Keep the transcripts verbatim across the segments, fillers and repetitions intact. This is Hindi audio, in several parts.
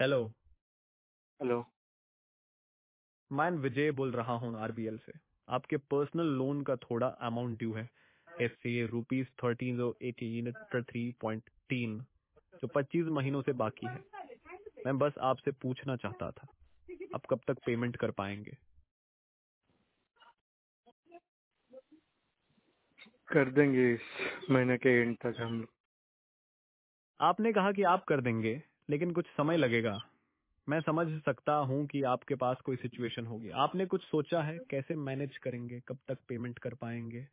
हेलो। हेलो। मैं विजय बोल रहा हूँ आरबीएल से। आपके पर्सनल लोन का थोड़ा अमाउंट ड्यू है। ऐसे rupees thirteen eighteen three point तीन जो पच्चीस महीनों से बाकी है। मैं बस आपसे पूछना चाहता था, आप कब तक पेमेंट कर पाएंगे? कर देंगे इस महीने के एंड तक हम लोग। आपने कहा कि आप कर देंगे, लेकिन कुछ समय लगेगा। मैं समझ सकता हूँ कि आपके पास कोई सिचुएशन होगी। आपने कुछ सोचा है कैसे मैनेज करेंगे, कब तक पेमेंट कर पाएंगे?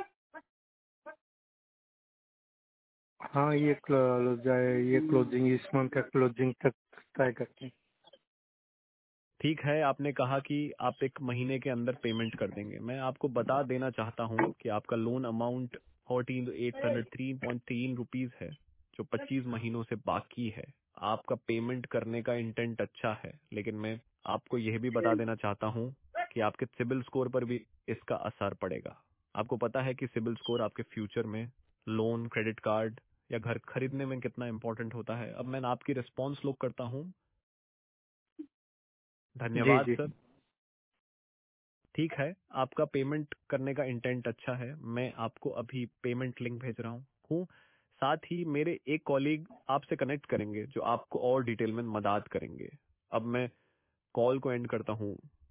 हाँ, ये क्लोज जाए, ये क्लोजिंग इस मंथ का क्लोजिंग तक तय करते हैं। ठीक है, आपने कहा कि आप एक महीने के अंदर पेमेंट कर देंगे। मैं आपको बता देना चाहता हूँ कि आपका loan amount fourteen eight hundred three point तीन रुपीज है, जो पच्चीस महीनों से बाकी है। आपका पेमेंट करने का इंटेंट अच्छा है, लेकिन मैं आपको यह भी बता देना चाहता हूँ कि आपके सिबिल स्कोर पर भी इसका असर पड़ेगा। आपको पता है कि सिबिल स्कोर आपके फ्यूचर में लोन, क्रेडिट कार्ड या घर खरीदने में कितना इंपॉर्टेंट होता है। अब मैं आपकी रिस्पॉन्स लुक करता हूँ। जी धन्यवाद जी। सर। ठीक है, आपका पेमेंट करने का इंटेंट अच्छा है। मैं आपको अभी पेमेंट लिंक भेज रहा हूँ हूँ। साथ ही मेरे एक कॉलीग आपसे कनेक्ट करेंगे, जो आपको और डिटेल में मदद करेंगे। अब मैं कॉल को एंड करता हूँ।